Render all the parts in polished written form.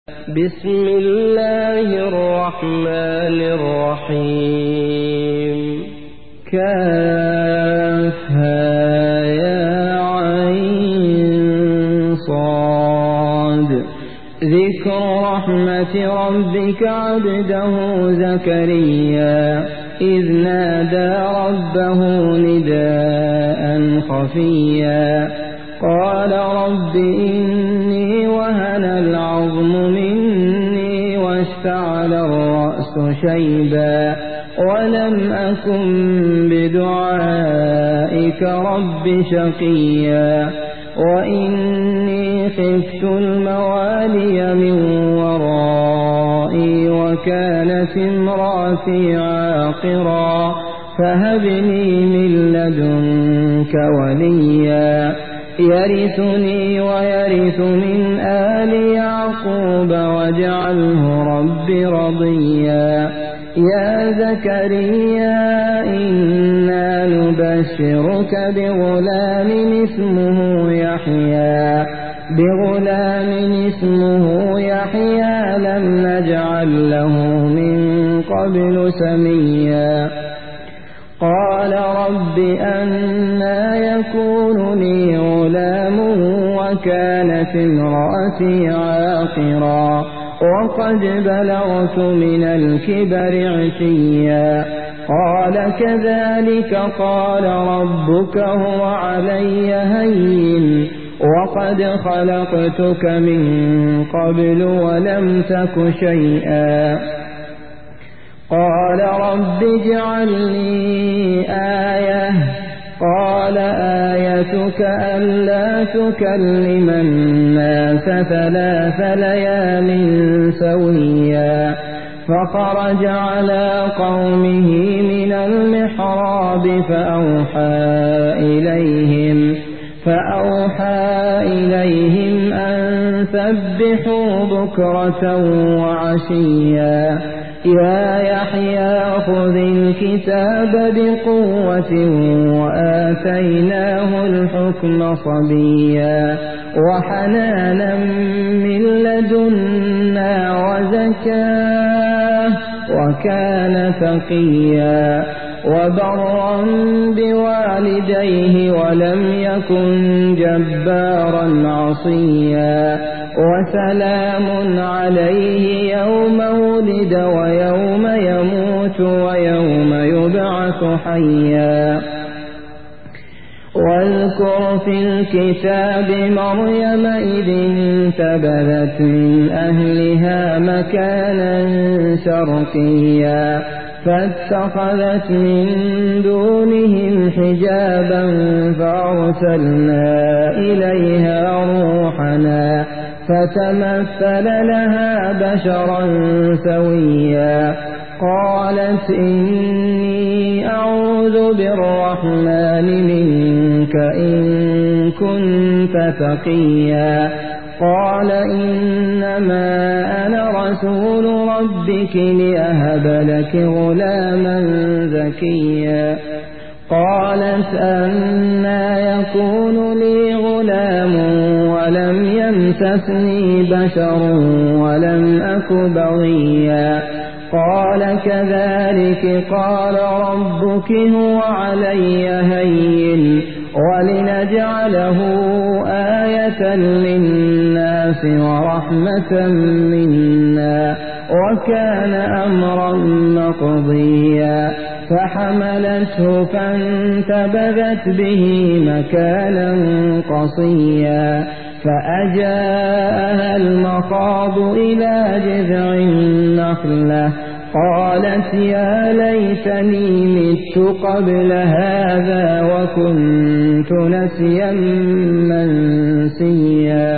بسم الله الرحمن الرحيم كافها يا عين صاد ذكر رحمة ربك عبده زكريا إذ نادى ربه نداء خفيا قال رب إني وهن العظم مني واشتعل الرأس شيبا ولم أكن بدعائك رب شقيا وإني خفت الموالي من ورائي وكانت امرأتي عاقرا فهب لي من لدنك وليا يرثني ويرث من آل يعقوب واجعله رب رضيا يا زكريا إنا نبشرك بغلام اسمه يحيى لم نجعل له من قبل سميا قال رب أنى يكون لي غلام وكانت امرأتي عاقرا وقد بلغت من الكبر عتيا قال كذلك قال ربك هو علي هين وقد خلقتك من قبل ولم تك شيئا قال رب اجعل لي آية قال آيتك ألا تكلم الناس 3 ليال سويا فخرج على قومه من المحراب فأوحى إليهم أن سبحوا بكرة وعشيا يا يحيى خذ الكتاب بقوة وآتيناه الحكم صبيا وحنانا من لدنا وزكاة وكان تقيا وبرا بوالديه ولم يكن جبارا عصيا وسلام عليه يوم ولد ويوم يموت ويوم يبعث حيا واذكر في الكتاب مريم إذ انتبذت من أهلها مكانا شرقيا فاتخذت من دونهم حجابا فأرسلنا إليها روحنا فتمثل لها بشرا سويا قالت إني أعوذ بالرحمن منك إن كنت تقيا قال إنما أنا رسول ربك لأهب لك غلاما زكيا قالت أنى يكون لي غلام ولم يمسسني بشر ولم أك بغيا قال كذلك قال ربك هو علي هين ولنجعله آية للناس ورحمة منا وكان أمرا مقضيا فحملته فانتبذت به مكانا قصيا فأجاءها المخاض إلى جذع النخلة قالت يا ليتني مت قبل هذا وكنت نسيا منسيا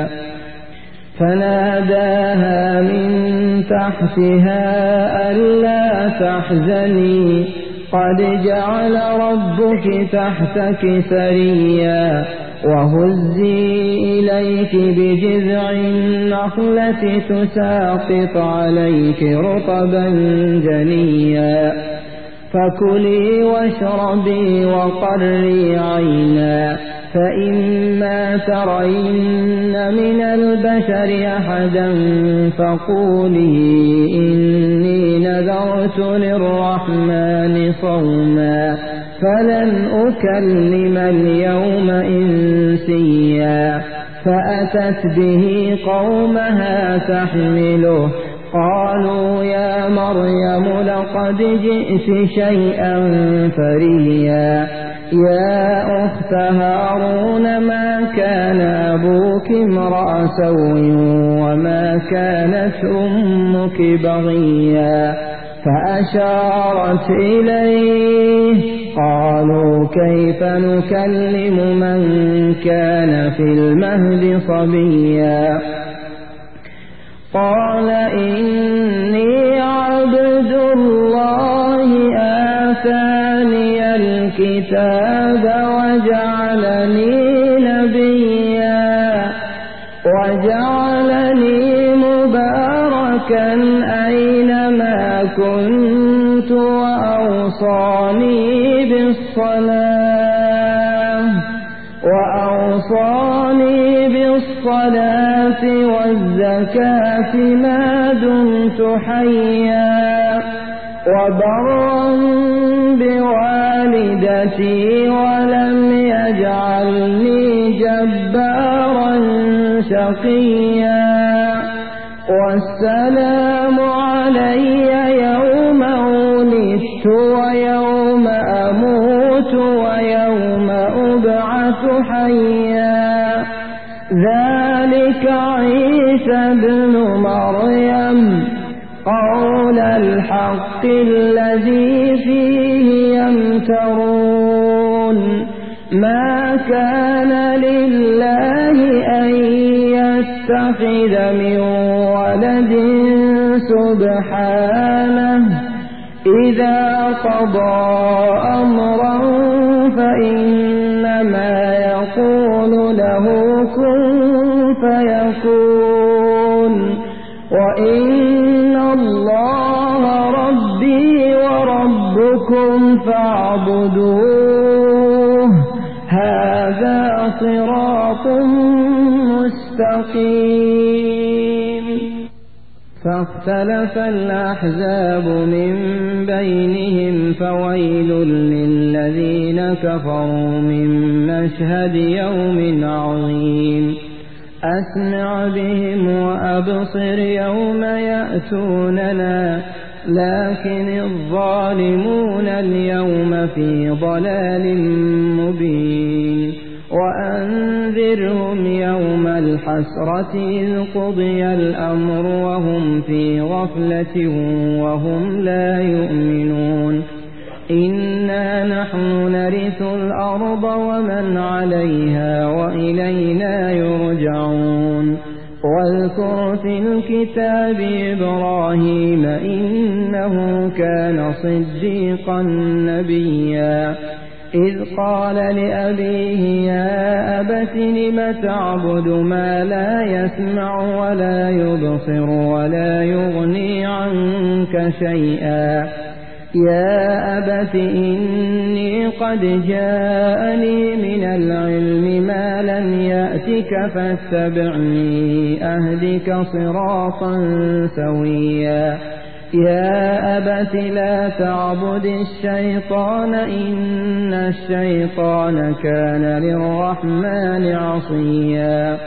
فناداها من تحتها ألا تحزني قد جعل ربك تحتك سريا وهزي إليك بجذع النخلة تساقط عليك رطبا جنيا فكلي واشربي وقري عينا فإما ترين من البشر أحدا فقولي إني نذرت للرحمن صوما فلن أكلم اليوم إنسيا فأتت به قومها تحمله قالوا يا مريم لقد جئت شيئا فريا يا أخت هارون ما كان أبوك امرأ سوء وما كانت أمك بغيا فأشارت إليه قالوا كيف نكلم من كان في المهد صبيا قال إني عبد الله آتاني الكتاب وجعلني مباركا أينما كنت وأوصاني بالصلاة والزكاة ما دمت حيا وبرا بوالدتي ولم يجعلني جبارا شقيا والسلام علي يوم ولدت ويوم أموت ويوم أبعث حيا ذلك عيسى ابن مريم قول الحق الذي فيه يمترون ما كان لله أن يتخذ من ولد سبحانه إذا قضى أمرا فإنما يقول له كن فيكون وإن الله ربي وربكم فاعبدوه هذا صراط مستقيم فاختلف الأحزاب من بينهم فويل للذين كفروا من مشهد يوم عظيم أسمع بهم وأبصر يوم يأتوننا لكن الظالمون اليوم في ضلال مبين وأنذرهم يوم الحسرة إذ قضي الأمر وهم في غفلة وهم لا يؤمنون إنا نحن نرث الأرض ومن عليها وإلينا يرجعون واذكر في الكتاب إبراهيم إنه كان صديقا نبيا إذ قال لأبيه يا أبت لم تعبد ما لا يسمع ولا يبصر ولا يغني عنك شيئا يا أبت إني قد جاءني من العلم ما لم يأتك فاتبعني أهدك صراطا سويا يا أبت لا تعبد الشيطان إن الشيطان كان للرحمن عصيا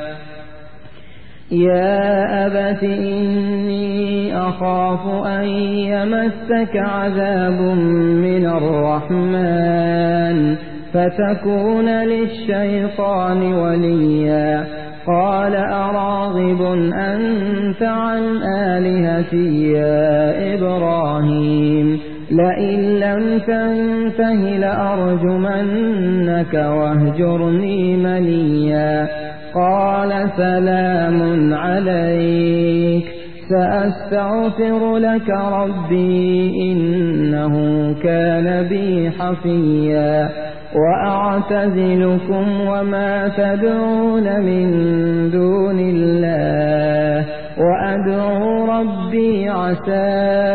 يا أبت إني أخاف أن يمسك عذاب من الرحمن فتكون للشيطان وليا قال أراغب أنت عن آلهتي يا إبراهيم لئن لم تنته لأرجمنك واهجرني مليا قال سلام عليك سأستغفر لك ربي إنه كان بي حفيا وأعتزلكم وما تدعون من دون الله وأدعو ربي عسى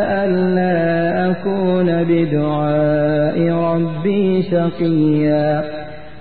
ألا أكون بدعاء ربي شقيا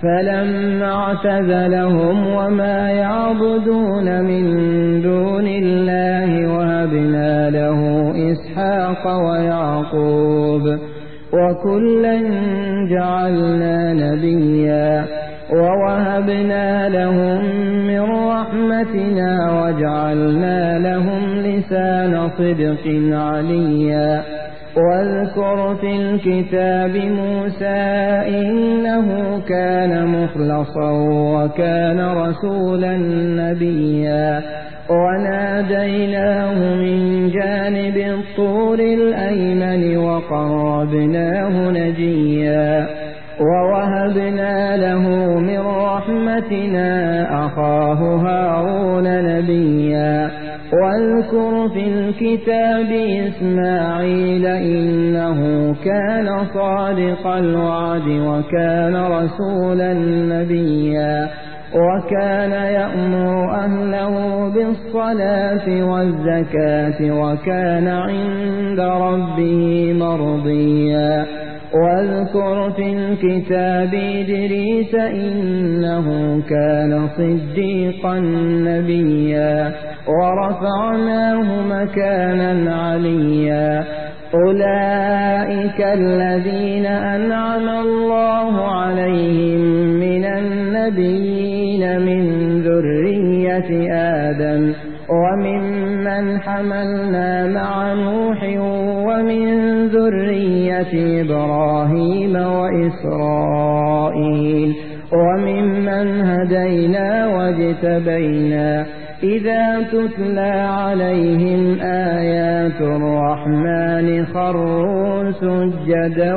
فلما اعتزلهم وما يعبدون من دون الله وهبنا له إسحاق ويعقوب وكلا جعلنا نبيا ووهبنا لهم من رحمتنا وجعلنا لهم لسان صدق عليا واذكر في الكتاب موسى إنه كان مخلصا وكان رسولا نبيا وناديناه من جانب الطور الأيمن وقربناه نجيا ووهبنا له من رحمتنا أخاه هارون نبيا واذكر في الكتاب إسماعيل إنه كان صادق الوعد وكان رسولا نبيا وكان يأمر أهله بالصلاة والزكاة وكان عند ربه مرضيا واذكر في الكتاب إدريس إنه كان صديقا نبيا ورفعناه مكانا عليا أولئك الذين أنعم الله عليهم من النبيين من ذرية آدم وممن حملنا مع نوح ومن ذرية إبراهيم وإسرائيل وممن هدينا واجتبينا إذا تتلى عليهم آيات الرحمن خروا سجدا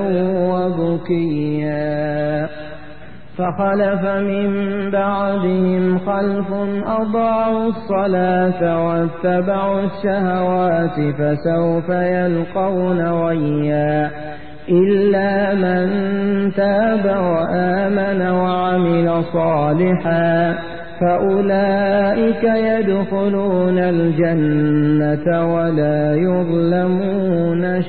وبكيا فخلف من بعدهم خلف أضاعوا الصلاة واتبعوا الشهوات فسوف يلقون غيا إلا من تاب وآمن وعمل صالحا فأولئك يدخلون الجنة ولا يظلمون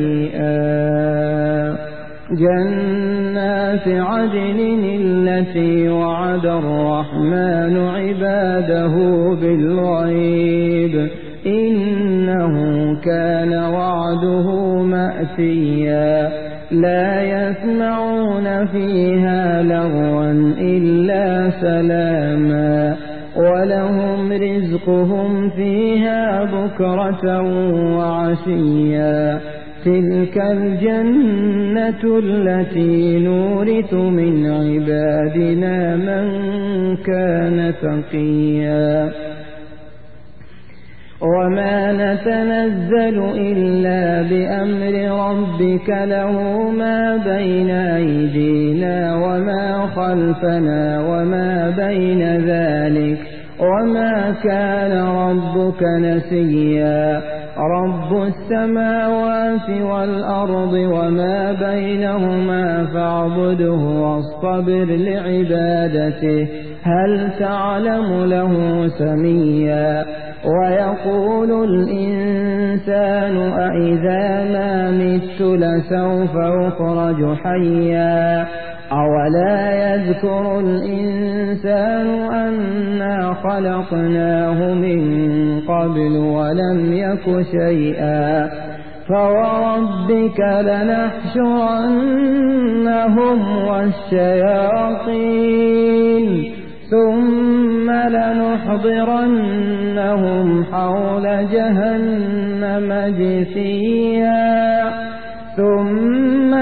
شيئا جنات عدن التي وعد الرحمن عباده بالغيب إنه كان وعده مأتيا لا يسمعون فيها لغوا إلا سلاما ولهم رزقهم فيها بكرة وعشيا تلك الجنة التي نورث من عبادنا من كان تقيا وما نتنزل إلا بأمر ربك له ما بين أيدينا وما خلفنا وما بين ذلك وما كان ربك نسيا رب السماوات والأرض وما بينهما فاعبده واصطبر لعبادته هل تعلم له سميا ويقول الإنسان أإذا ما مت لسوف أخرج حيا أولا يذكر الإنسان أنا خلقناه من قبل ولم يك شيئا فوربك لنحشرنهم والشياطين ثم لنحضرنهم حول جهنم جثيا ثم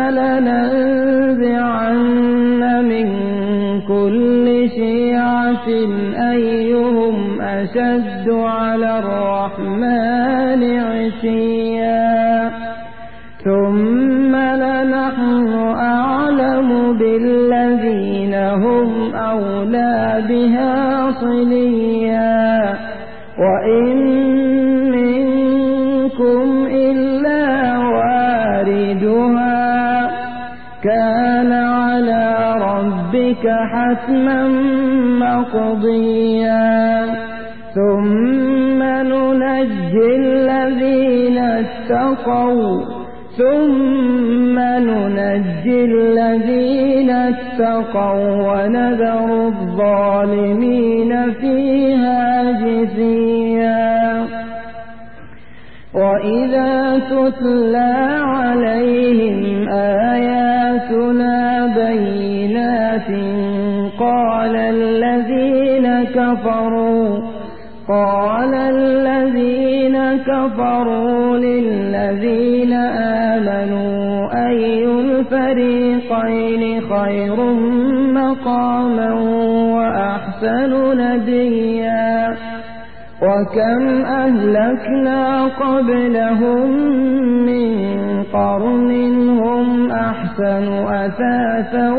لننزعن من كل شيعة أيهم أشد على الرحمن عتيا ثم لنحن أعلم بالذين هم أولى بها صليا وإن منكم إلا واردها كان على ربك حتما مقضيا ثم ننجي الذين اتقوا ثم ننجي الذين اتقوا ونذر الظالمين فيها جثيا وإذا تتلى عليهم آياتنا بينات قال الذين كفروا للذين آمنوا أي الفريقين خير مقاما وأحسن نديا وكم أهلكنا قبلهم من قرن هم أحسن أثاثا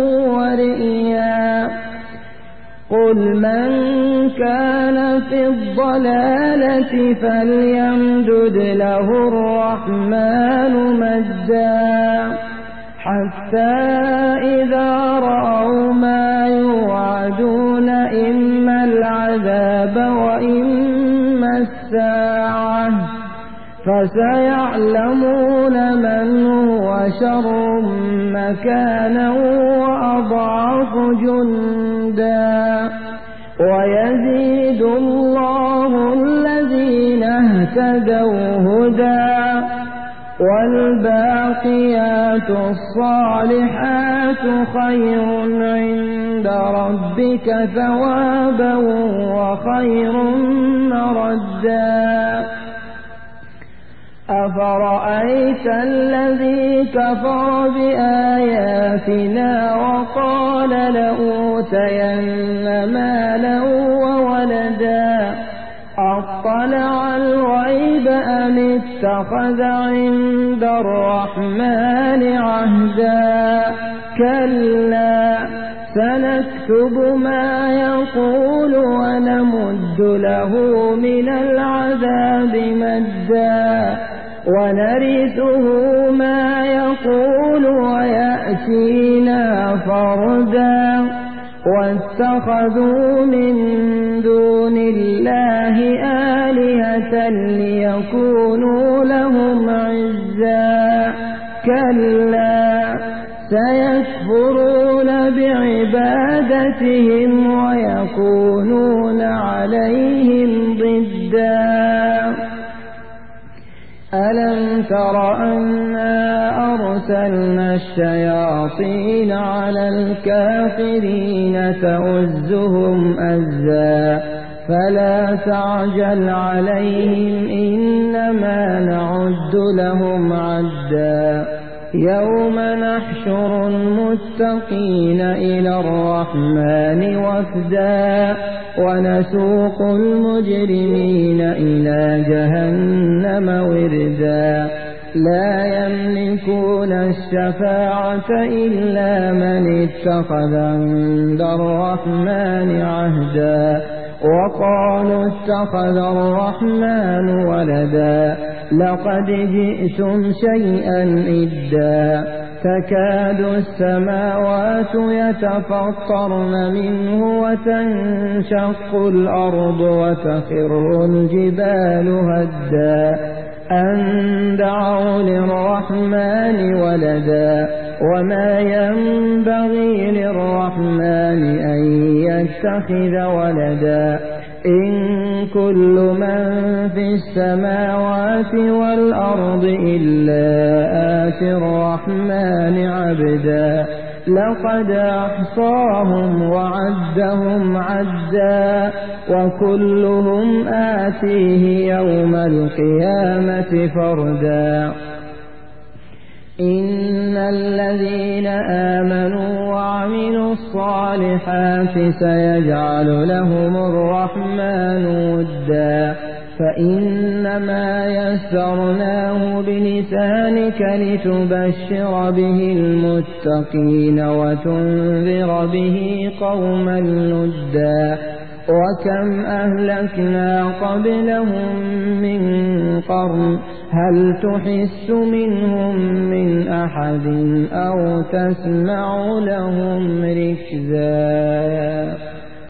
ورئيا قل من كان في الضلالة فليمدد له الرحمن مدا حتى إذا رأوا ما يوعدون إما العذاب وإما الساعة فسيعلمون من هو شر مكانا وأضعف جندا ويزيد الله الذين اهتدوا هدى والباقيات الصالحات خير عند ربك ثوابا وخير مردا أفرأيت الذي كفر بآياتنا وقال لأوتين مالا وولدا أطلع الغيب أم اتخذ عند الرحمن عهدا كلا سنكتب ما يقول ونمد له من العذاب مدا ونرثه ما يقول ويأتينا فردا واتخذوا من دون الله آلهة ليكونوا لهم عزا كلا سيكفرون بعبادتهم ويكونون عليهم ضدا ألم تر أنا أرسلنا الشياطين على الكافرين تؤزهم أزا فلا تعجل عليهم إنما نعد لهم عدا يوم نحشر المتقين إلى الرحمن وفدا ونسوق المجرمين إلى جهنم وردا لا يملكون الشفاعة إلا من اتخذ عند الرحمن عهدا وقالوا اتخذ الرحمن ولدا لقد جئتم شيئا إدا تكاد السماوات يتفطرن منه وتنشق الأرض وتخر الجبال هدا أن دعوا للرحمن ولدا وما ينبغي للرحمن أن يتخذ ولدا إن كل من في السماوات والأرض إلا آتي الرحمن عبدا لقد أحصاهم وعدهم عدا وكلهم آتيه يوم القيامة فردا إن الذين آمنوا وعملوا الصالحات سيجعل لهم الرحمن ودا فإنما يسرناه بلسانك لتبشر به المتقين وتنذر به قوما لدا وكم أهلكنا قبلهم من قرن هل تحس منهم من أحد أو تسمع لهم ركزا